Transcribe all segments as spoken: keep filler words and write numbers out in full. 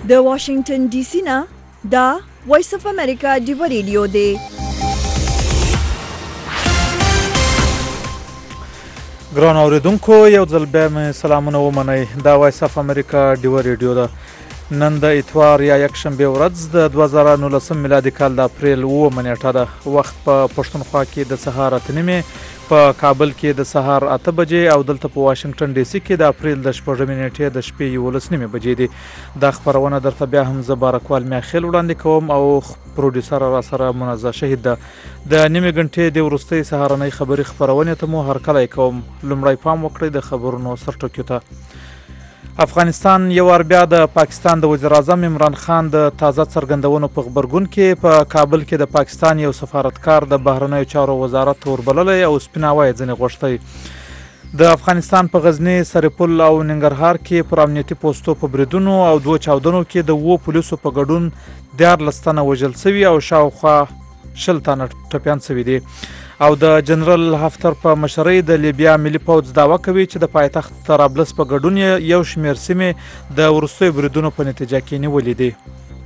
د واشنگټن ډي سي نه دا وایس اف امریکا ډیو ریډیو دی. ګران اوریدونکو یو ځل بیا مې سلامونه ومنئ. دا وایس اف امریکا ډیو ریډیو ده. نن د اتوار یا یکشنبه ورځ د دوه زره نولسم میلادي کال د اپریل اوومه نیټه ده. وخت په پښتونخوا کې د سهار اته نیمې، په کابل کې د سهار اته بجې او دلته په واشنگټن ډي سي کې د اپریل د شپږمې نیټې د شپې یولس نیمې بجې دي. دا خبرونه درته بیا هم زه بارکوال میاخیل وړاندې کوم او پروډوسر را سره منزه شهید ده. د نیمې غنټې د وروستۍ سهارنۍ خبري خبرونې ته مو هرکلی کوم. لومړی پام وکړئ د خبرونو سرټکیو ته. افغانستان یو وار بیا د پاکستان د وزیر اعظم عمران خان د تازه څرګندونو په غبرګون کې په کابل کې د پاکستان یو سفارتکار د بهرنیو چارو وزارت وربللی او سپیناوی ځنې غوښتی. د افغانستان په غزني، سرپل او ننګرهار کې پر امنیتي پوستو په بریدونو او دوه چاودنو کې د اوو پولیسو په ګډون دیارلس تنه وژل سوي او شاوخوا شل تنه ټپیان سوي دي. او د جنرال هفتر په مشرۍ د لیبیا ملي پوځ دعوه کوي چې د پایتخت طرابلس په ګډون یو شمېر سیمې د وروستیو بریدونو په نتیجه کې نیولې دي.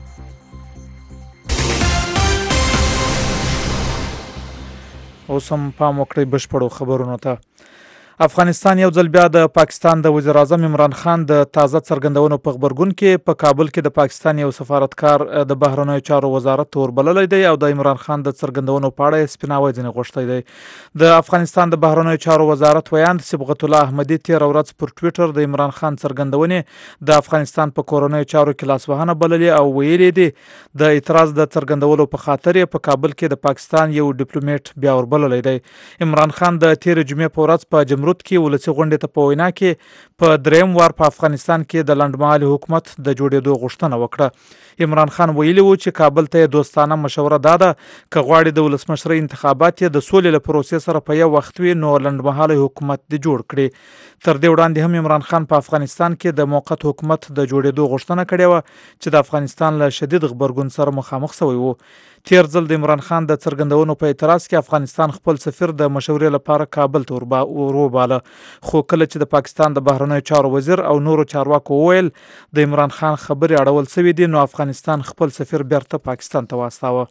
اوس هم پام وکړئ بشپړو خبرونو ته. افغانستان یو ځل بیا د پاکستان د وزیر اعظم عمران خان د تازه څرګندونو په غبرګون کې په کابل کې د پاکستان یو سفارتکار د بهرنیو چارو وزارت وربللی دی او د عمران خان د څرګندونو په اړه یې سپیناوی ځنې غوښتی دی. د افغانستان د بهرنیو چارو وزارت ویاند صبغت الله احمدي تېره ورځ پر ټویټر د عمران خان څرګندونې د افغانستان په کورنیو چارو کې لاسوهنه بللې او ویلي دي د اعتراض د څرګندولو په خاطر یې په کابل کې د پاکستان یو ډیپلومیټ بیا وربللی دی. عمران خان د تېرې جمعې په ورځ په جمرود کې ولسي غونډې ته په وینا کې په دریم وار په افغانستان کې د لنډمهالي حکومت د جوړېدو غوښتنه وکړه. عمران خان ویلي و چې کابل ته یې دوستانه مشوره دا ده که غواړي د ولسمشرۍ انتخابات یې د سولې له پروسې سره په یو وخت وي نو لنډمهالی حکومت دې جوړ کړي. تر دې وړاندې هم عمران خان په افغانستان کې د موقت حکومت د جوړېدو غوښتنه کړې وه چې د افغانستان له شدید غبرګون سره مخامخ شوی و. تیر ځل د عمران خان د څرګندونو په اعتراض کې افغانستان خپل سفیر د مشورې لپاره کابل ته وروباله، خو کله چې د پاکستان د بهرنیو چارو وزیر او نورو چارواکو وویل د عمران خان خبرې اړول سوي دي نو افغانستان خپل سفیر بیرته پاکستان ته واستاوه.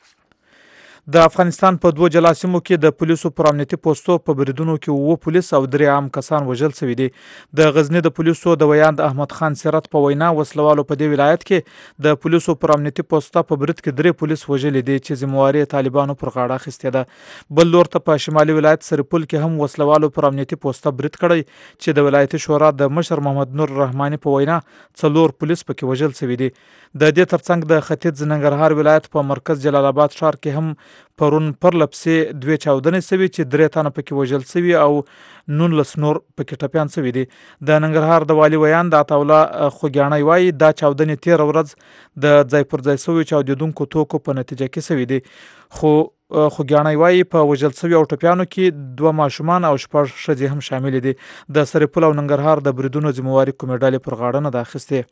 د افغانستان په دوه جلا سیمو کې د پولیسو پر امنیتي پوستو په بریدونو کې اووه پولیس او درې عام کسان وژل سوي دي. د غزني د پولیسو د ویاند احمد خان سیرت په وینا وسلوالو په دې ولایت کې د پولیسو پر امنیتي پوسته په برید کې درې پولیس وژلي دي چې ذمہواري طالبانو پر غاړه اخیستې ده. بل لور ته په شمالي ولایت سرپل کې هم وسلوالو پر امنیتي پوسته برید کړی چې د ولایتي شورا د مشر محمد نور رحماني په وینا څلور پولیس پکې وژل سوي دي. د دې ترڅنګ د ختیځ ننګرهار ولایت په مرکز جلال آباد ښار کې هم پرون پرله پسې دوې چاودنې سوي چې درې تنه پکې وژل سوي او نولس نور پکې ټپیان سوي دي. د ننګرهار د والي ویاند عطاالله خوږیاڼی وایي دا چاودنې تېره ورځ د ځای پر ځای سوي چاودېدونکو توکو په نتیجه کې سوي دي. خو خوږیاڼی وایي په وژل سوي او ټپیانو کې دوه ماشومان او شپږ ښځې هم شاملې دي. د سرپل او ننګرهار د بریدونو ذمہواري کومې ډلې پر غاړه نه ده اخیستې.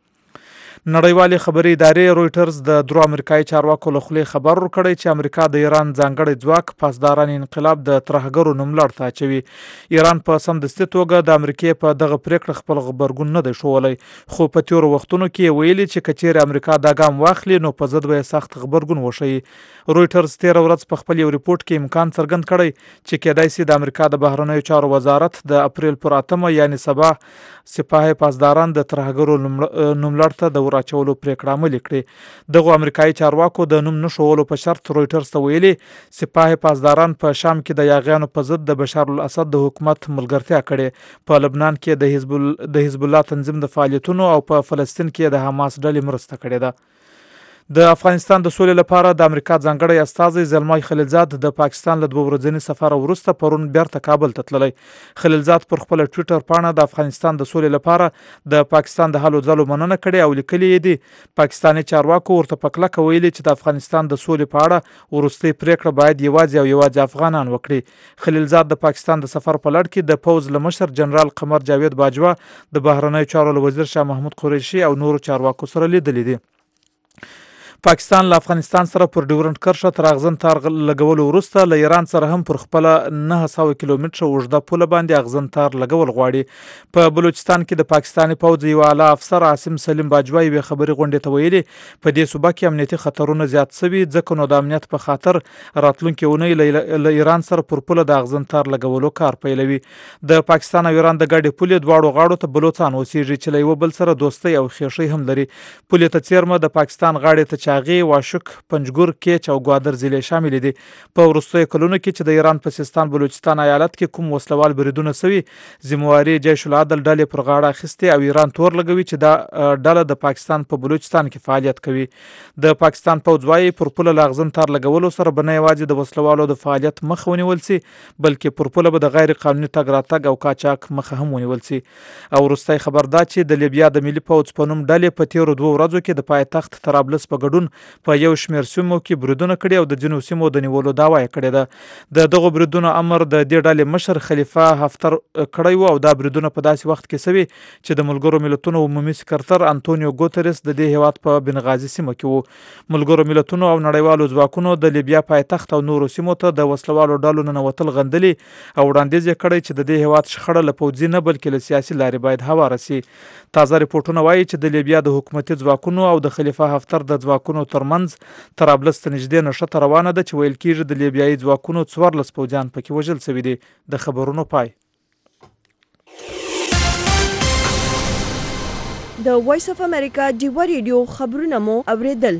نړیوالې خبري ادارې رویټرز د درو امریکایي چارواکو له خولې خبر ورکړی چې امریکا د ایران ځانګړی ځواک پاسداران انقلاب د ترهګرو نوملړ ته اچوي. ایران په سمدستي توګه د امریکې په دغه پریکړه خپل غبرګون نه دی ښوولی، خو په تېرو وختونو کې ویلي چې که چیرې امریکا دا ګام واخلي نو په ضد به یې سخت غبرګون وښیي. رویټرز تېره ورځ په خپل یو ریپورټ کې امکان څرګند کړی چې کېدای سي د امریکا د بهرنیو چارو وزارت د اپریل پر اتمه یعنې سبا سپاه پاسداران د ترهګرو نوملړ ته د ور اچولو پریکړه عملي کړي. دغو امریکایي چارواکو د نوم نه ښوولو په شرط رویټرز ته ویلي سپاه پاسداران په شام کې د یاغیانو په ضد د بشار الاسد د حکومت ملګرتیا کړې، په لبنان کې د حزب د حزب الله تنظیم د فعالیتونو او په فلسطین کې د حماس ډلې مرسته کړې ده. د افغانستان د سولې لپاره د امریکا ځانګړی استازی زلمای خلیلزاد د پاکستان له دوه ورځني سفر وروسته پرون بیرته کابل ته تللی. خلیلزاد پر خپل ټویټر پاڼه د افغانستان د سولې لپاره د پاکستان د هلو ځلو مننه کړې او لیکلي یې دي پاکستاني چارواکو ورته په کلکه ویلي چې د افغانستان د سولې په اړه وروستۍ پریکړه باید یوازې او یوازې افغانان وکړي. خلیلزاد د پاکستان د سفر په لړ کې د پوځ له مشر جنرال قمر جاوید باجوه د بهرنیو چارو له وزیر شاه محمود قریشي او نورو چارواکو سره لیدلي دي. پاکستان له افغانستان سره پر ډیورنډ کرښه تر اغزن تار لګولو وروسته له ایران سره هم پر خپل نه سوه کیلومتره اوږده پوله باندې اغزن تار لګول غواړي. په بلوچستان کې د پاکستاني پوځ یو اعلی افسر عاصم سلیم باجوای یوې خبري غونډې ته ویلي په دې صوبه کې امنیتي خطرونه زیات شوي ځکه نو د امنیت په خاطر راتلونکي اونۍ له ایران سره پر پوله د اغزن تار لګولو کار پیلوي. د پاکستان او ایران د ګډې پولې دواړو غاړو ته بلوچستان اوسېږي چې له یو بل سره دوستۍ او ښېښۍ هم لري. پولې ته څیرمه د پاکستان غاړې ته چاغي، واشک، پنجګور، کیچ او ګوادر ضلعې شامل دي. په وروستیو کلونو کې چې د ایران په سیستان بلوچستان ایالت کې کوم وسلوال بریدونه سوي ذمہواري جیش العدل ډلې پر غاړه اخیستې او ایران تور لګوي چې دا ډله د پاکستان په بلوچستان کې فعالیت کوي. د پاکستان پوځ وايي پر پوله لاغزن تار لګولو سره به نه یوازې د وسلوالو د فعالیت مخه ونیول سي بلکې پر پوله به د غیر قانوني تګ راتګ او قاچاق مخه هم ونیول سي. او وروستی خبر دا چې د لیبیا د ملي پوځ په نوم ډلې په تیرو دوه ورځو کې د پایتخت طرابلس په ګډون په یو شمېر سیمو کې بریدونه کړي او د ځینو سیمو د نیولو دعوا یې کړې ده. د دغو بریدونو امر د دې ډلې مشر خلیفه حفتر کړی و او دا بریدونه په داسې وخت کې سوي چې د ملګرو ملتونو عمومي سکرتر انټونیو ګوتریس د دې هیواد په بنغازي سیمه کې و. ملګرو ملتونو او نړیوالو ځواکونو د لیبیا پایتخت او نورو سیمو ته د وسلوالو ډلو ننوتل غندلي او وړاندیز یې کړی چې د دې هیواد شخړه له پوځي نه بلکې له سیاسي لارې باید هواره سي. تازه ریپورټونه وایي چې د لیبیا د حکومتي ځواکونو او د خلیفه حفتر د ځواکونو ترمنځ طرابلس ته نږدې نښته روانه ده چې ویل کېږي د لیبیایي ځواکونو څوارلس پوځیان پکې وژل شوي دي. د خبرونو پای. د وایس اف امریکا ډیوا ریډیو خبرونه مو اوریدل.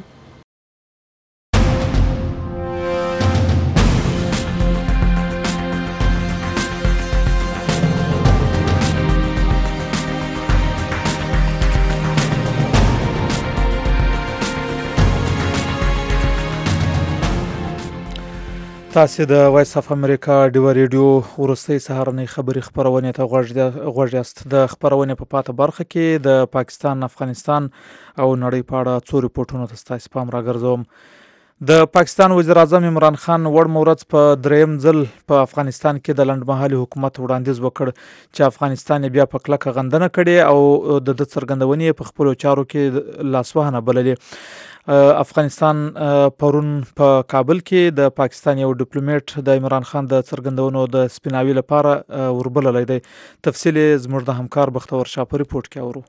تاسې د وایس اف امریکا ډیوا ریډیو وروستۍ سهارنۍ خبري خپرونې ته غوږ یاست. د خپرونې په پاته برخه کې د پاکستان، افغانستان او نړۍ په اړه څو ریپورټونو ته ستاسې پام راګرځوم. د پاکستان وزیر اعظم عمران خان وړ مورز په دریم ځل په افغانستان کې د لنډمهالي حکومت وړاندیز وکړ چې افغانستان بیا په کلکه غندنه کړې او د د څرګندونې په خپلو چارو کې لاسوهنه بللې. افغانستان پرون په کابل کې د پاکستان یو ډیپلوماټ د عمران خان د څرګندونو د سپیناوي لپاره وربللی دی. تفصیل زموږ د همکار بختور شاه په ریپورټ کې اورو.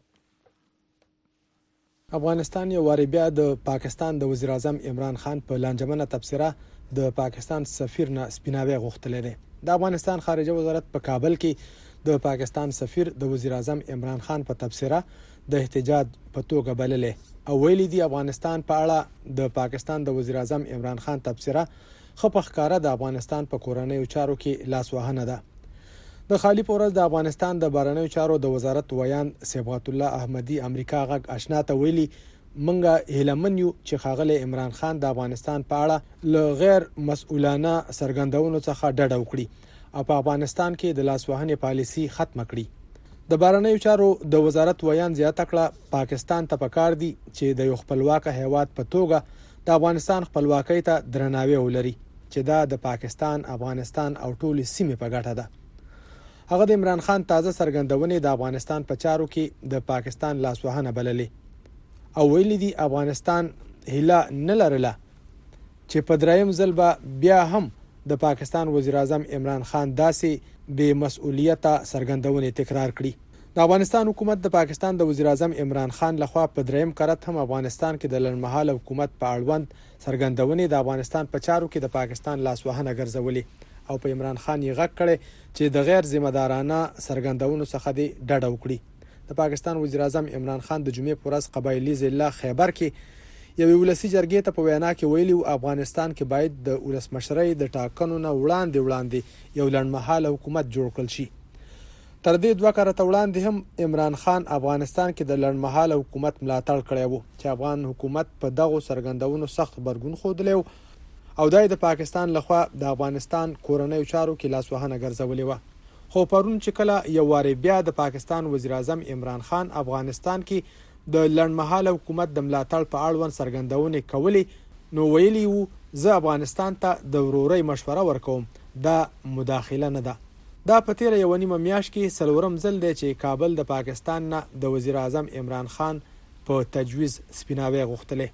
افغانستان یو وارې بیا د پاکستان د وزیر اعظم عمران خان په لانجمنه تبصره د پاکستان سفیر نه سپیناوی غوښتلی دی. د افغانستان خارجه وزارت په کابل کې د پاکستان سفیر د وزیر اعظم عمران خان په تبصره د احتجاج په توګه بللی او ویلي دي افغانستان په اړه د پاکستان د وزیر اعظم عمران خان تبصره ښه په ښکاره د افغانستان په کورنیو چارو کې لاسوهنه ده. د خالی په ورځ د افغانستان د بهرنیو چارو د وزارت ویان صبغت الله احمدي امریکا غږ آشنا ته ویلي منګه هیلمن یو چې ښاغلی عمران خان د افغانستان په اړه له غیر مسؤلانه څرګندونو څخه ډډه وکړي او په افغانستان کې د لاسوهنې پالیسي ختمه کړي. د بهرنیو چارو د وزارت ویان زیاته کړه پاکستان ته پکار دي چې د یو خپلواکه هیواد په توګه د افغانستان خپلواکۍ ته درناوی ولري چې دا د پاکستان، افغانستان او ټولې سیمې په ګټه ده. هغه د عمران خان تازه څرګندونې د افغانستان په چارو کې د پاکستان لاسوهنه بللې او ویلي دي افغانستان هیله نه لرله چې په دریم ځل به بیا هم د پاکستان وزیر اعظم عمران خان داسې بې مسؤلیته څرګندونې تکرار کړي. د افغانستان حکومت د پاکستان د وزیر اعظم عمران خان لخوا په دریم کرت هم افغانستان کې د لنډمهاله حکومت په اړوند څرګندونې د افغانستان په چارو کې د پاکستان لاسوهنه ګرځولې او په عمران خان یې غږ کړی چې د غیر ذمہ دارانه څرګندونو څخه دې ډډه وکړي. د پاکستان وزیر اعظم عمران خان د جمعې په ورځ قبایلي ضلع خیبر کې یوې ولسي جرګې ته په وینا کې ویلي و افغانستان کې باید د ولسمشرۍ د ټاکنو نه وړاندې وړاندې یو لنډمهاله حکومت جوړ کړل شي. تر دې دوه کارته وړاندې هم عمران خان افغانستان کې د لنډمهاله حکومت ملاتړ کړی و چې افغان حکومت په دغو څرګندونو سخت غبرګون ښودلی و او دا د پاکستان لخوا د افغانستان کورنیو چارو کې لاسوهنه ګرځولې وه. خو پرون چې کله یو وارې بیا د پاکستان وزیر اعظم عمران خان افغانستان کې د لنډمهاله حکومت د ملاتړ په اړوند څرګندونې کولې نو ویلي وو زه افغانستان ته د ورورۍ مشوره ورکوم، دا مداخله نه ده. دا په تیره یوه نیمه میاشت کې څلورم ځل دی چې کابل د پاکستان نه د وزیر اعظم عمران خان په تجویز سپیناوی غوښتلی.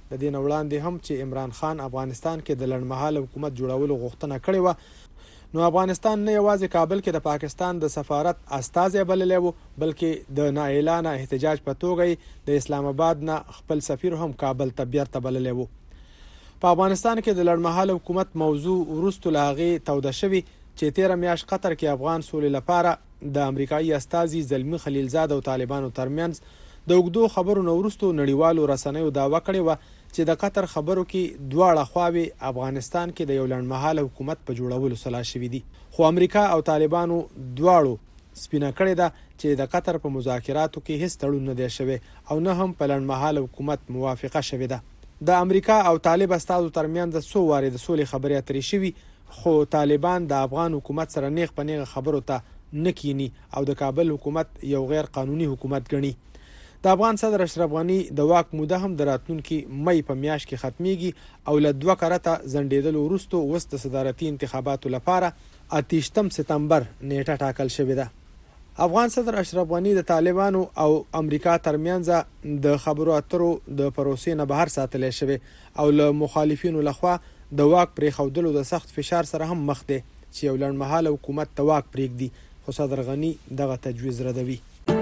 د دې نه وړاندې هم چې عمران خان افغانستان کې د لنډمهاله حکومت جوړولو غوښتنه کړې وه، نو افغانستان نه یوازې کابل کې د پاکستان د سفارت استازی بللی و، بلکې د نااعلانه احتجاج په توګه د اسلام آباد نه خپل سفیر هم کابل ته بیرته بللی و. په افغانستان کې د لنډمهاله حکومت موضوع وروسته له هغې توده شوې چې تیره میاشت قطر کې افغان سولې لپاره د امریکایي استازي زلمي خلیلزاد او طالبانو ترمنځ د اوږدو خبرو نه وروسته نړیوالو رسنیو دعوه کړې وه چې د قطر خبرو کې دواړه خواوې افغانستان کې د یو لنډمهاله حکومت په جوړولو سلا شوي دي، خو امریکا او طالبانو دواړو سپینه کړې ده چې د قطر په مذاکراتو کې هیڅ تړون نه دی شوی او نه هم په لنډمهاله حکومت موافقه شوې ده. د امریکا او طالب استازو ترمنځ څو وارې د سولې خبرې اترې شوي، خو طالبان د افغان حکومت سره نیغ په نیغه خبرو ته نه کینی او د کابل حکومت یو غیر قانوني حکومت ګڼي. د افغان صدر اشرف غني د واک موده هم د راتلونکي مئی په میاشت کې ختمیږي او له دوه کرته ځنډېدلو وروسته اوس د صدارتي انتخاباتو لپاره اتیشتم ستمبر نیټه ټاکل شوې ده. افغان صدر اشرف غني د طالبانو او امریکا ترمنځ د خبرو اترو د پروسې نه بهر ساتلی شوی او له مخالفینو لخوا د واک پرېښودلو د سخت فشار سره هم مخ دی چې یو لنډمهاله حکومت ته واک پرېږدي، خو صدر غني دغه تجویز ردوي.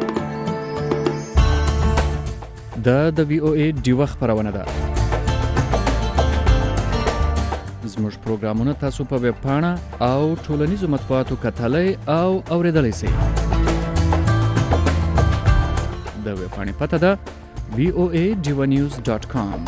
دا د وی او ای ډیوه خپرونه ده. زموږ پروګرامونه تاسو په ویب پاڼه او ټولنیزو مطبوعاتو کتلی او اوریدلی سئ. د ویب پاڼې پته ده وی او ای ډیوه نیوز ډاټ کام.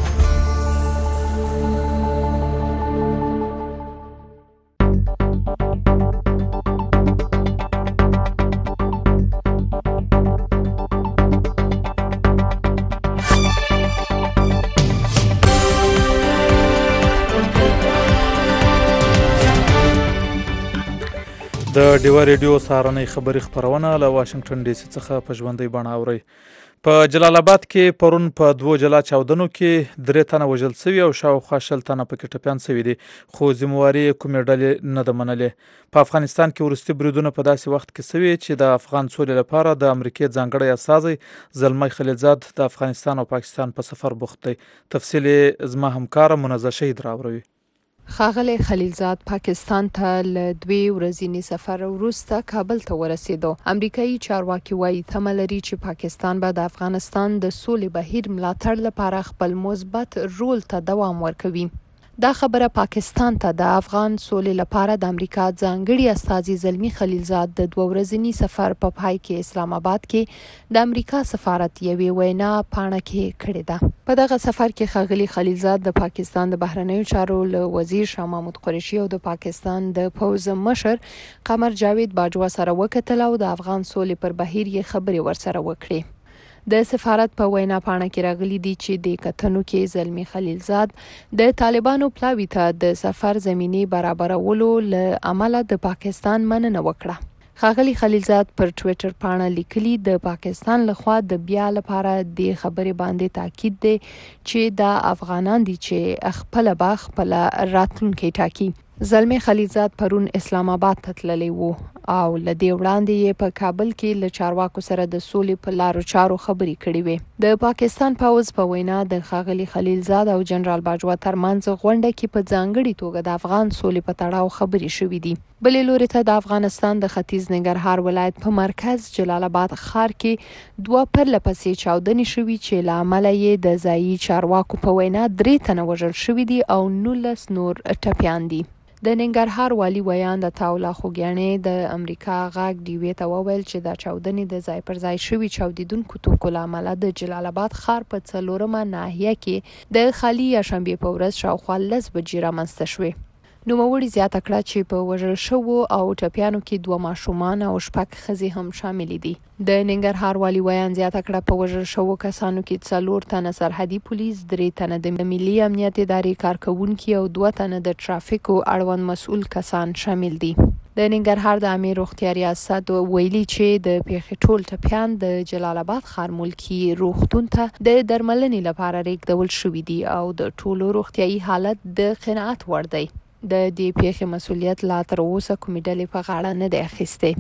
د ډیوه ریډیو سهارنۍ خبري خپرونه له واشنگټن ډي سي څخه په ژوندۍ بڼه اورئ. په جلال آباد کې پرون په دوو جلا چاودنو کې درې تنه وژل سوي او شاوخوا شل تنه پکې ټپیان سوي دي، خو ذمواري کومې ډلې نه ده منلې. په افغانستان کې وروستي بریدونه په داسې وخت کې سوي چې د افغان سولې لپاره د امریکې ځانګړی استازی زلمی خلیلزاد د افغانستان او پاکستان په سفر بوخت دی. تفصیل زما همکاره منزه شهید راوروي. ښاغلی خلیلزاد پاکستان ته له دوی ورځني سفر وروسته کابل ته ورسېدو. امریکایي چارواکي وایي تمه لري چې پاکستان به د افغانستان د سولې بهیر ملاتړ لپاره خپل مثبت رول ته دوام ورکوي. دا خبره پاکستان ته د افغان سولې لپاره د امریکا ځانګړي استازي زلمی خلیلزاد د دوه ورځني سفر په پای کې اسلام آباد کې د امریکا سفارت یوې وینا پاڼه کې کړې ده. په دغه سفر کې ښاغلي خلیلزاد د پاکستان د بهرنیو چارو له وزیر شاه محمود قریشي او د پاکستان د پوځ مشر قمر جاوید باجوا سره وکتل او د افغان سولې پر بهیر یې خبرې ورسره وکړې. د سفارت په وینا پاڼه کې راغلي دي چې د کتنو کې زلمی خلیلزاد د طالبانو پلاوي ته د سفر زمینه برابرولو له امله د پاکستان مننه وکړه. ښاغلي خلیلزاد پر ټویټر پاڼه لیکلي د پاکستان لخوا د بیا لپاره د خبرې باندې تاکید دی چې د افغانان دي چې خپل به خپل راتلونکي ټاکي. زلمی خلیلزاد پرون اسلام آباد ته تللی وو او له دې وړاندې یې په کابل کې له چارواکو سره د سولې په لارو چارو خبرې کړې وې. د پاکستان پوځ په وینا د ښاغلي خلیلزاد او جنرال باجوا ترمنځ غونډه کې په ځانګړي توګه د افغان سولې په تړاو خبرې شوې دي. بلې لوري ته د افغانستان د ختیځ ننګرهار ولایت په مرکز جلال آباد ښار کې دوه پرله پسې چاودنې شوي چې له امله یې د ځایي چارواکو په وینا درې تنه وژل شوي دي او نولس نور ټپیان دي. د ننګرهار والي ویان د تاولا خوګیانې د امریکا غاګ ډیوې ته وویل چې دا چاودنې د ځای پر ځای شوي چاودیدونکو توکو له امله د جلال آباد ښار په څلورمه ناحیه کې د خالي یاشنبې په ورځ شاوخوا لس بجې رامنځته شوې. نوموړي زیاته کړه چې په وژل شوو او ټپیانو کې دوه ماشومان او شپږ ښځې هم شامل دي. د ننګرهار والي ویان زیاته کړه په وژل شوو کسانو کې څلور تنه سرحدي پولیس، درې تنه د ملي امنیت ادارې کارکوونکي او دوه تنه د ټرافیکو اړوند مسؤل کسان شامل دي. د ننګرهار د عامې روغتیا ریاست ویلي چې د پیښې ټول ټپیان د جلال آباد ښار ملکي روغتون ته د درملنې لپاره ریږدول شوي دي او د ټولو روغتیایي حالت د قناعت وړ دی. د دې پیښې مسؤلیت لا تر اوسه کومې ډلې په غاړه نه دی اخیستی.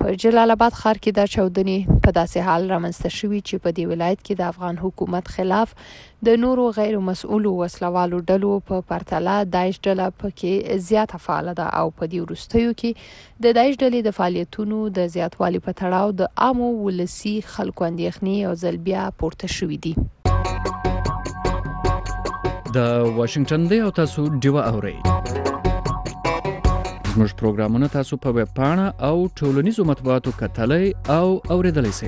په جلال آباد ښار کې دا چاودنې په داسې حال رامنځته شوي چې په دې ولایت کې د افغان حکومت خلاف د نورو غیر مسؤلو وسلوالو ډلو په پرتله داعش ډله پکې زیاته فعاله ده او په دې وروستیو کې د داعش ډلې د فعالیتونو د زیاتوالي په تړاو د عامو ولسي خلکو اندېښنې یو ځل بیا پورته شوي دي. د واشنگټن دی او تاسو ډیوه اورئ. زموږ پروګرامونه تاسو په ویب پاڼه او ټولنیزو مطبوعاتو کتلای او اوریدلای شئ.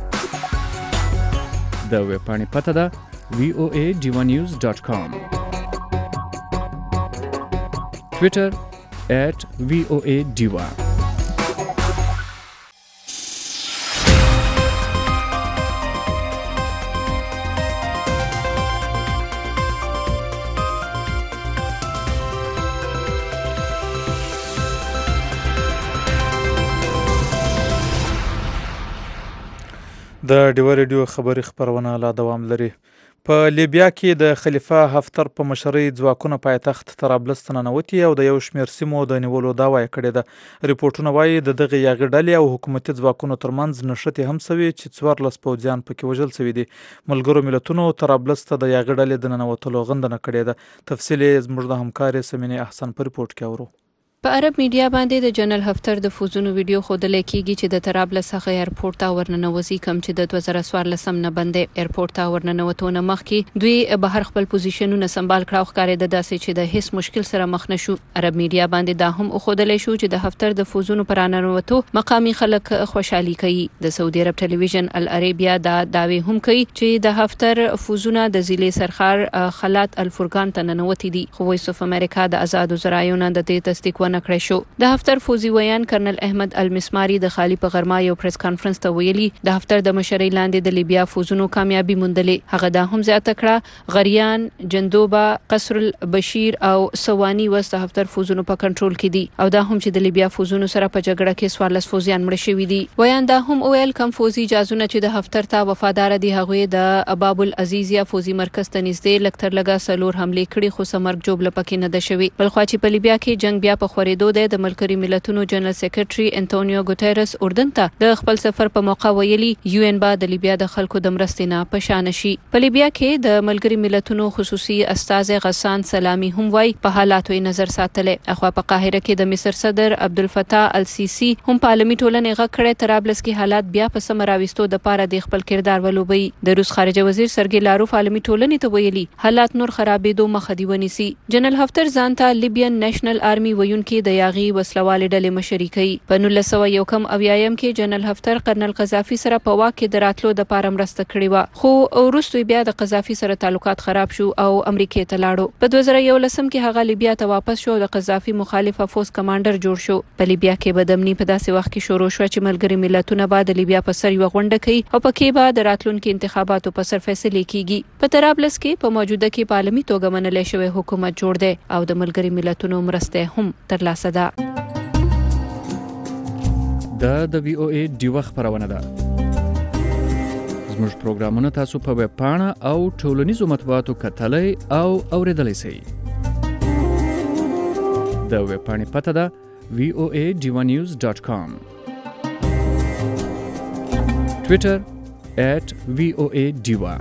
د ویب پاڼې پته ده وی او ای ډیوا نیوز ډاٹ کام. ټویټر ایٹ وی او ای ډیوا. د ډیوه ریډیو خبري خبرونه لا دوام لري. په لیبیا کې د خلیفه حفتر په مشرۍ ځواکونه پایتخت طرابلس ته ننوتي او د یو شمېر سیمو د نیولو دعوا یې کړې ده. ریپورټونه وایي د دغې یاغي ډلې او حکومتي ځواکونو ترمنځ نښتې هم سوي چې څوارلس پوځیان پکې وژل سوي دي. ملګرو ملتونو طرابلس ته د یاغي ډلې د ننوتلو غندنه کړې ده. تفصیل یې زموږ د همکارې سمینې احسن په ریپورټ کې اورو. په عرب میډیا باندې د جنرال حفتر د فوزونو ویډیو ښودل کېږي چې د طرابلس څخه ایرپورټ ته ورننوځي، کم چې د دوه زره څوارلسم نه باندې ایرپورټ ته ورننوتونه مخکې دوی بهر خپل پوزیشنونه سمبال کړه او ښکارېده داسې چې د هیڅ مشکل سره مخ نشو. عرب میډیا باندې دا هم ښودل شو چې د حفتر د فوزونو پر راننوتو مقامي خلک خوشحالي کوي. د سعودي عرب ټلویزیون العربیه دا داوی هم کوي چې د حفتر فوزونه د ضلع سرخار خلات الفرقان ته ننوتي دي، خو وایس اف امریکا د آزادو ذرایعو نه د دې تصدیق ونه کړی شو. د حفتر فوزي ویان کرنل احمد المسماري د خالی په غرما یو پریس کانفرنس ته ویلي د حفتر د مشرۍ لاندې د لیبیا فوزونو کامیابی موندلې. هغه دا هم زیاته کړه غریان، جندوبا، قصر البشیر او سواني وس د حفتر فوزونو په کنټرول کې دي او دا هم چې د لیبیا فوزونو سره په جګړه کې څوارلس فوزیان مړه شوي دي. ویان دا هم ویل کم فوزي جازونه چې د حفتر ته وفادار دي هغوی د باب العزیزیا فوزي مرکز ته نږدې لکتر لګا سلور حمله کړي، خو سمرګ جوړ لپکې نه ده شوی. بل خو چې په لیبیا کې جنگ بیا په خورېدو ده. د ملګري ملتونو جنرال سیکریټري انټونیو ګوتيرس اردن ته د خپل سفر په موقع ویلي یو ان با د لیبیا د خلکو د مرستې نه پشان شي. په لیبیا کې د ملګري ملتونو خصوصي استاذ غسان سلامي هم وای په حالاتو نظر ساتلې. اخوا په قاهره کې د مصر صدر عبدالفتاح السیسی هم په عالمي ټولنې غږ کړی طرابلس کې حالات بیا په سم راوستو د پاره د خپل کردار ولوبي. د روس خارجه وزیر سرګي لاروف عالمي ټولنې ته ویلي حالات نور خرابېدو مخه دی ونیسي. جنرال حفتر ځان ته لیبیان نېشنل آرمي ویونکي د یاغي وسلوال ډلې مشري کوي. په نولس سوه یو کم اویایم کې جنرال حفتر کرنل قذافي سره په واک کې د راتلو د پاره مرسته کړې و، خو وروسته بیا د قذافي سره تعلقات خراب شو او امریکا ته لاړو. په دوه زره یولسم کې هغه لیبیا ته واپس شو او د قذافي مخالف افوز کمانډر جوړ شو. په لیبیا کې بدامني په داسې وخت کې شروع شو چې ملګري ملتونه بعد د لیبیا په سر یو غونډه کوي او پکې به د راتلونکو انتخاباتو په سر فیصله کیږي. په طرابلس کې په موجوده کې په عالمي توګه منلې شوی حکومت جوړ دی او د ملګري ملتونو مرسته هم ترلاسه ده. دا د وی او ای ډیوه خبرونه ده. زموږ پروګرامونه تاسو په ویب پاڼه او ټولنیزو مطبوعاتو کتلای او اوریدلای شئ. د ویب پاڼې پته ده وی او ای ډیوا نیوز ډاٹ کام. ټویټر ایٹ وی او ای ډیوا.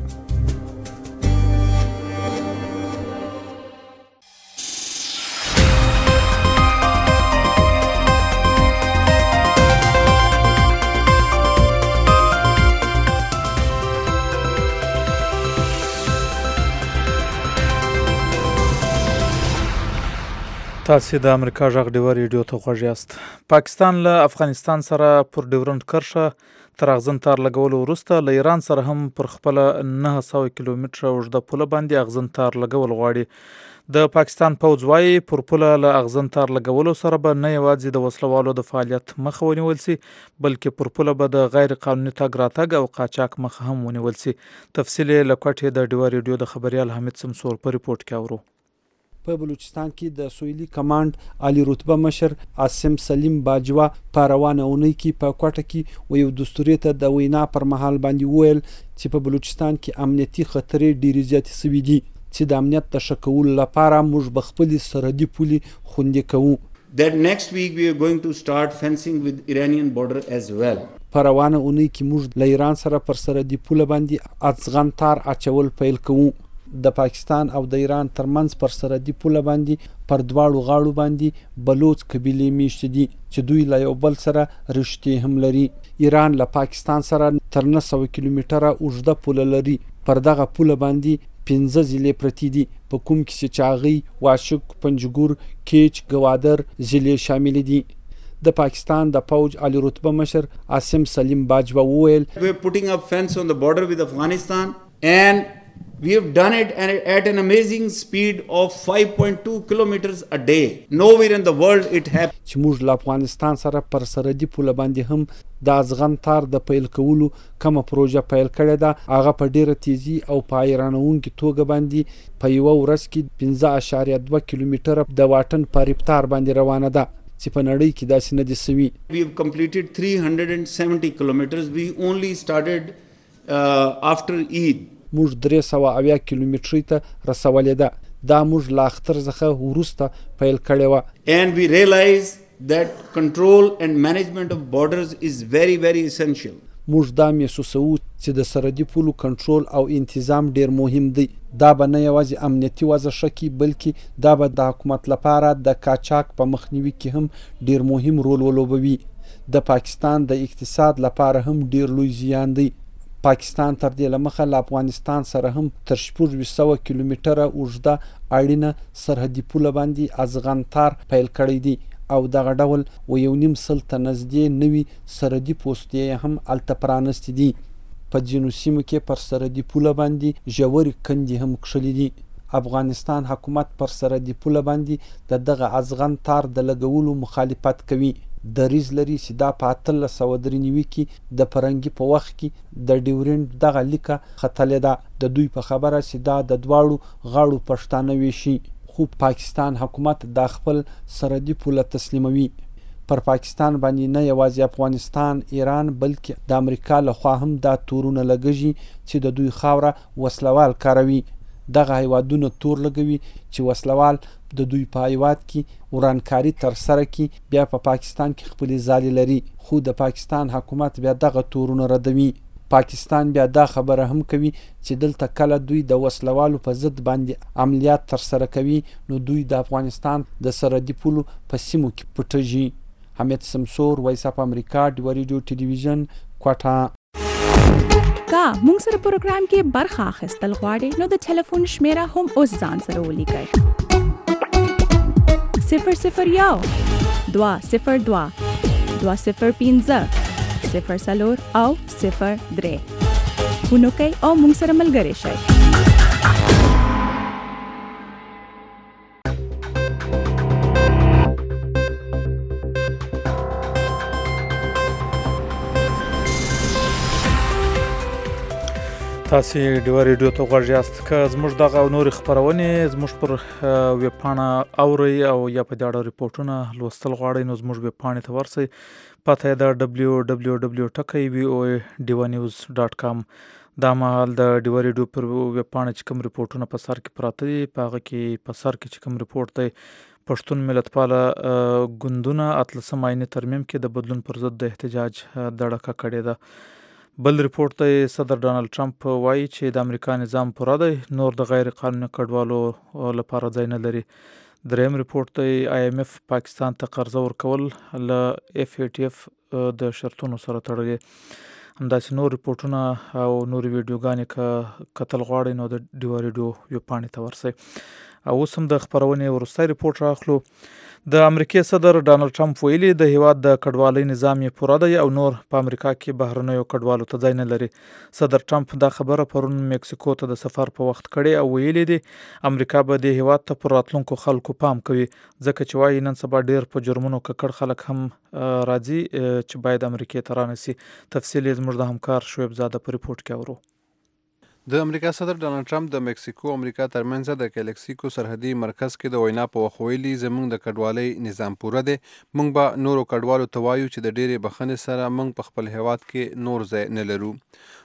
تاسو د امریکا غږ ډیوه ریډیو ته غوږ یاست. پاکستان له افغانستان سره پر ډیورنډ کرښه تر اغزن تار لګولو وروسته له ایران سره هم پر خپل نه سوه کیلومتره اوږده پوله باندې اغزن تار لګول غواړي. د پاکستان پوځ وایي پر پوله له اغزن تار لګولو سره به نه یوازې د وسلوالو د فعالیت مخه ونیول سي، بلکې پر پوله به د غیر قانوني تګ راتګ او قاچاق مخه هم ونیول سي. تفصیل یې له کوټې د ډیوه ریډیو د خبریال حمید سمسور په ریپورټ کې اورو. په بلوچستان کې د سویلي کمانډ عالی رتبه مشر عاصم سلیم باجوا په روانه اونۍ کې په کوټه کې و یو دستوري ته د وینا پر مهال باندې ویل چې په بلوچستان کې امنیتي خطرې ډېرې زیاتې سوي دي چې د امنیت د ښه کولو لپاره موږ به خپلې سرحدي پولې خوندي کوو. that next week we are going to start fencing with Iranian border as well. په روانه اونۍ کې موږ له ایران سره پر سرحدي پوله باندې افغان تار اچول پیل کوو. د پاکستان او د ایران ترمنځ پر سرحدي پوله باندې پر دواړو غاړو باندې بلوچ قبیلې میشته دي چې دوی له یو بل سره رشتې هم لري. ایران له پاکستان سره تر نه سوه کیلومتره اوږده پوله لري. پر دغه پوله باندې پنځه ضلعې پرتې دي په کوم کې چې چاغۍ، واشک، پنجګور، کیچ، ګوادر ضلعې شامل دي. د پاکستان د پوج عالی رتبه مشر عاصم سلیم باجوا وویل We are putting up fence on the border with Afghanistan and we have done it at an amazing speed of five point two kilometers a day. Nowhere in the world it happened. چې موږ له افغانستان سره پر سرحدي پوله باندې هم د ازغن تار د پیل کولو کومه پروژه پیل کړې ده، هغه په ډیره تیزی او په حیرانوونکې توګه باندې په یوه ورځ کې پنځه اعشاریه دوه کیلومتره د واټن په رفتار باندې روانه ده چې په نړۍ کې داسې نه دي سوي. We have completed three hundred seventy kilometers. We only started uh, after Eid. موږ درې سوه اویا کیلومترۍ ته رسولې ده. دا موږ له اختر څخه وروسته پیل کړې وه. And we realized that control and management of borders is very very essential. موږ دا محسوسوو چې د سرحدي پولو کنټرول او انتظام ډیر مهم دی. دا به نه یوازې امنیتي وضع ښه کړي بلکې دا به د حکومت لپاره د قاچاق په مخنیوي کې هم ډیر مهم رول ولوبوي. د پاکستان د اقتصاد لپاره هم ډیر لوی زیان دی. پاکستان تر دې له مخه له افغانستان سره هم تر شپږ ویشت سوه کیلومتره اوږده اړینه سرحدي پوله باندې ازغن تار پیل کړی دی او دغه ډول و یو نیم سل ته نږدې نوي سرحدي پوستې هم هلته پرانستې دي. په ځینو سیمو کې پر سرحدي پوله باندې ژورې کندې هم کښلي دي. افغانستان حکومت پر سرحدي پوله باندې د دغه ازغن تار د لګولو مخالفت کوي. دریځ لري چې دا په اتلس سوه درې نوي کې د فرنګي په وخت کې د ډیورنډ دغه لیکه ختلې ده. د دوی په خبره چې دا د دواړو غاړو پښتانه ویشي، خو پاکستان حکومت دا خپل سرحدي پوله تسلیموي. پر پاکستان باندې نه یوازې افغانستان، ایران بلکې د امریکا لخوا هم دا تورونه لګږي چې د دوی خاوره وسلوال کاروي. دغه هیوادونه تور لګوي چې وسلوال د دوی په هیواد کې ورانکاري تر سره کړي، بیا په پا پاکستان کې خپلې ځالې لري، خو د پاکستان حکومت بیا دغه تورونه ردوي. پاکستان بیا دا خبره هم کوي چې دلته کله دوی د وسلوالو په ضد باندې عملیات تر سره کوي نو دوی د افغانستان د سرحدي پولو په سیمو کې پټږي. حمید سمسور، وایس اف امریکا، ډیوا ریډیو ټلویزیون، کوټه. کا مونږ سره پروګرام کې برخه اخیستل غواړئ نو د ټلیفون شمیره هم اوس ځان سره ولیکئ: صفر صفر یو دوه صفر دوه دوه صفر پنځه صفر څلور او صفر درې. فون وکئ او مونږ سره ملګري شئ. تاسو ډیوا ریډیو ته غوږ یاست. که زموږ دغه نورې خپرونې زموږ پر ویبپاڼه اورئ او یا په دې اړه ریپورټونه لوستل غواړئ نو زموږ ویبپاڼې ته ورسئ. پته یې ده ډبلیو ډبلیو ډبلیو ټکی وی او ای ډیوا نیوز ډاټ کام. دا مهال د ډیوا ریډیو پر ویبپاڼه چې کوم ریپورټونه په سر کې پراته دي په هغه کې په سر کې چې کوم ریپورټ دی پښتون ملتپاله ګوندونه اتلسم آئیني ترمیم کې د بدلون پر ضد د احتجاج دړکه کړې ده. بل ریپورټ ته صدر ډانلډ ټرمپ وایي چې د امریکا نظام پوره دی، نور د غیر قانوني کډوالو لپاره ځای نه لري. دریم ریپورټ ته آی ایم ایف پاکستان ته قرضه ورکول له اف ای ټي اف د شرطونو سره تړلي. همداسې نور ریپورټونه او نورې ویډیوګانې که کتل غواړئ نو د ډیوا ریډیو ویبپاڼې ته ورسئ. او اوس هم د خپرونې وروستی ریپورټ راخلو. د امریکې صدر ډانلډ ټرمپ ویلي د هیواد د کډوالۍ نظام یې پوره دی او نور په امریکا کې بهرنیو کډوالو ته ځای نه لري. صدر ټرمپ دا خبره پرون میکسیکو ته د سفر په وخت کړې او ویلي دي امریکا به د هیواد ته پر راتلونکو خلکو پام کوي، ځکه چې وایي نن سبا ډیر په جرمونو ککړ خلک هم راځي چې باید امریکې ته رانسي. تفصیل یې زموږ د همکار شعیب زاده په ریپورټ کې اورو. د امریکا صدر ډانلډ ټرمپ د میکسیکو امریکا ترمنځ د کلیکسیکو سرحدي مرکز کې د وینا په وخت ویلي زموږ د کډوالۍ نظام پوره دی، موږ به نورو کډوالو ته وایو چې د ډېرې بخښنې سره موږ په خپل هیواد کې نور ځای نه لرو.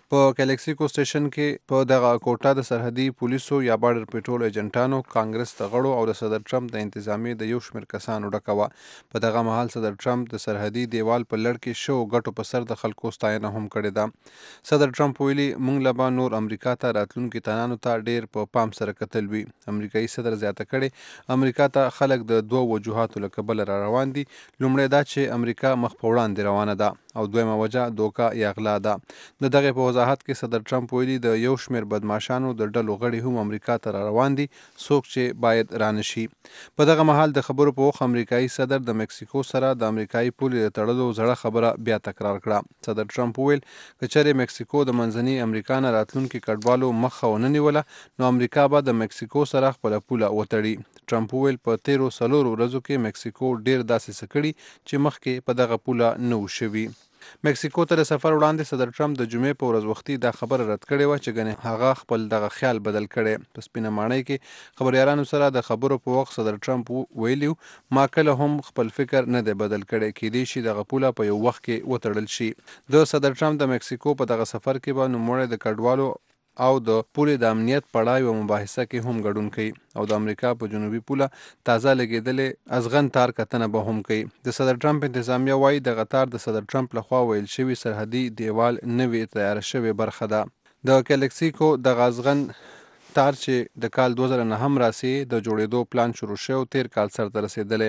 په کلیکسیکو سټیشن کې په دغه کوټه د سرحدي پولیسو یا بارډر پیټرول ایجنټانو، کانګرس د غړو او د صدر ټرمپ د انتظامیې د یو شمېر کسانو ډکه وه. په دغه مهال صدر ټرمپ د سرحدي دیوال په لړ کې شو ګټو په سر د خلکو ستاینه هم کړې ده. صدر ټرمپ ویلي موږ له به نور امریکا ته راتلونکي تنانو ته ډېر په پام سره کتل وي. امریکایي صدر زیاته کړې امریکا ته خلک د دوه وجوهاتو له کبله را روان دي. لومړی دا چې امریکا مخ په وړاندې روانه ده او دویمه وجه دوکه یا غلا ده. د دغې په وضاحت کې صدر ټرمپ ویلي د یو شمېر بدماشانو د ډلو غړي هم امریکا ته را روان دي، څوک چې باید رانشي. په دغه مهال د خبرو په وخت امریکایي صدر د مکسیکو سره د امریکایي پولې د تړلو زړه خبره بیا تکرار کړه. صدر ټرمپ ویل که چېرې مکسیکو د منځني امریکا نه راتلونکي کډوالو مخه ونه نیوله نو امریکا به د مکسیکو سره خپله پوله وتړي. ټرمپ ویل په تیرو څلورو ورځو کې مکسیکو ډېر داسې څه کړي چې مخکې په دغه پوله نه و شوي. مکسیکو ته د سفر وړاندې صدر ټرمپ د جمعې په ورځ وختي دا خبره رد کړې وه چې ګنې هغه خپل دغه خیال بدل کړی. په سپینه ماڼۍ کې خبریالانو سره د خبرو په وخت صدر ټرمپ ویلي ما کله هم خپل فکر نه دی بدل کړی، کیدای شي دغه پوله په یو وخت کې وتړل شي. د صدر ټرمپ د مکسیکو په دغه سفر کې به نوموړی د کډوالو او د پولې د امنیت پړاو یوه مباحثه کې هم ګډون کوي او د امریکا په جنوبي پوله تازه لګېدلې ازغن تار کتنه به هم کوي. د صدر ټرمپ انتظامیه وایي دغه تار د صدر ټرمپ لخوا ویل شوي سرحدي دیوال نوې تیاره شوې برخه ده. د کلیکسیکو دغه ازغن تار چې د کال دوه زره نهم راسي د جوړېدو پلان شروع شوی او تیر کال سرته رسېدلی.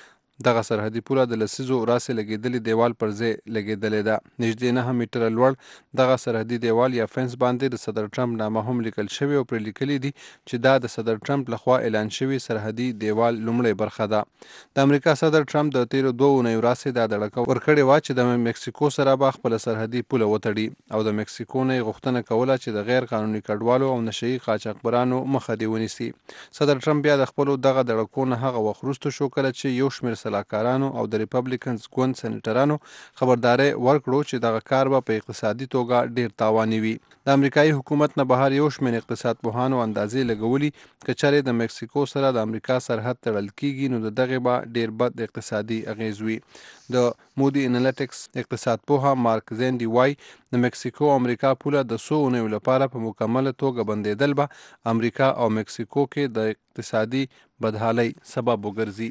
دغه سرحدي پوله د لسیزو راسې لګېدلې دیوال پر ځای لګېدلې ده. نږدې نهه میټره لوړ دغه سرحدي دیوال یا فنس باندې د صدر ټرمپ نامه هم لیکل شوې او پرې لیکلي دي چې دا د صدر ټرمپ لخوا اعلان شوي سرحدي دیوال لومړۍ برخه ده. د امریکا صدر ټرمپ د تیرو دوه اونیو راسې دا دړکه ورکړې وه چې د مکسیکو سره به خپله سرحدي پوله وتړي او د مکسیکو نه یې غوښتنه کوله چې د غیر قانوني کډوالو او نشه یي قاچاقبرانو مخه دې ونیسي. صدر ټرمپ بیا د خپلو دغه دړکو نه هغه وخت وروسته شو کله چې یو شمېر سلاکارانو او د ریپبلیکنز ګوند سینیټرانو خبرداری ورکړو چې دغه کار به په اقتصادي توګه ډیر تاواني وي. د امریکایي حکومت نه بهر یو شمېر اقتصاد پوهانو اندازې لګولي که چېرې د مکسیکو سره د امریکا سرحد تړل کیږي نو د دغې به ډیر بد اقتصادي اغیز وي. د مودي انالیټکس اقتصاد پوها مارک زینډي وایي د مکسیکو او امریکا پوله د څو اونیو لپاره په مکمله توګه بندېدل به امریکا او مکسیکو کې د اقتصادي بدحالۍ سبب وګرځي.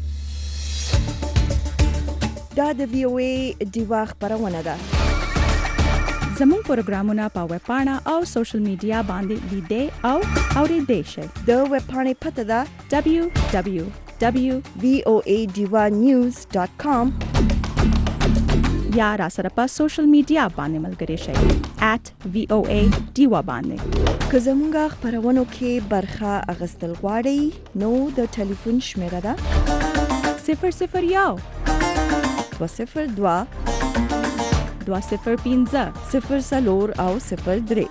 دا د وی او ای ډیوا خبرونه ده. زموږ پروګرامونه په ویب پاڼه او سوشل میډیا باندې لیدې او اورېدې شئ. د ویب پاڼې پته ده دبلیو دبلیو دبلیو ډاٹ وی او ای ډیوا نیوز ډاٹ کام یا را سره په سوشل میډیا باندې ملګري شئ ایٹ وی او ای ډیوا باندې. که زموږ خبرونو کې برخه اخیستل غواړئ نو د ټلیفون شمیره ده صفر صفر یو دوه صفر دوه دوه صفر پنځه صفر څلور او صفر درې.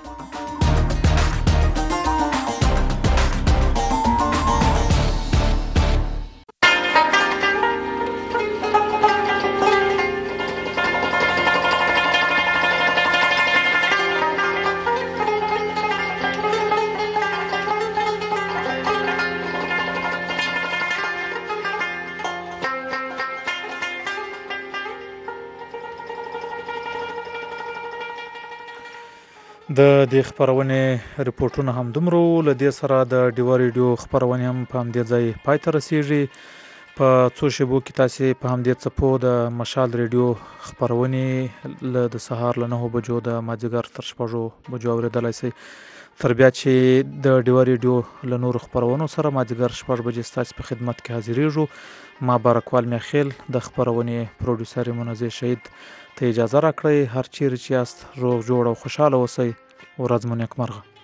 د دې خبرونې ریپورتونه هم دومره له دې سره د ډیوا ریډیو خبرونه هم په همدې ځای پای ته رسیږي. په څو شیبو کې تاسو په همدې څپو د مشال ریډیو خبرونه له د سهار له نهو بجو د مازدیګر تر شپږو بجو اورېدلای شئ. تر بیا چې د ډیوا ریډیو له نورو خبرونو سره مازدیګر شپږ بجې ستاسو په خدمت کې حاضرېږو. ما بارکوال میخیل د خبرونې پروډوسر منزه شهید ته اجازه راکړئ. هر چیرې چې یاست روغ جوړ او خوشاله اوسئ. ورځ مو نیکمرغه.